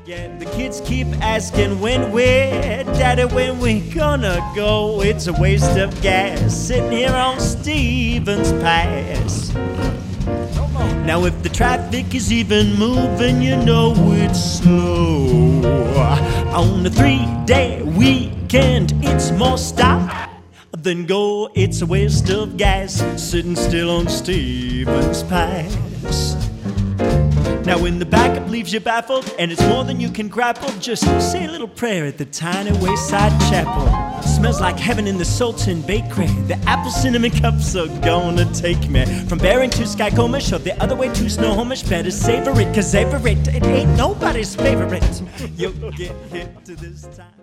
again. The kids keep asking when we're, Daddy, when we gonna go. It's a waste of gas sitting here on Stevens Pass. Now if the traffic is even moving, you know it's slow. On a 3-day weekend, it's more stop than go. It's a waste of gas sitting still on Stevens Pass. Now when the backup leaves you baffled and it's more than you can grapple, just say a little prayer at the tiny wayside chapel. Smells like heaven in the Sultan Bakery. The apple cinnamon cups are gonna take me from Bering to Skycomish or the other way to Snohomish. Better savor it, 'cause it ain't nobody's favorite. You'll get hit to this time.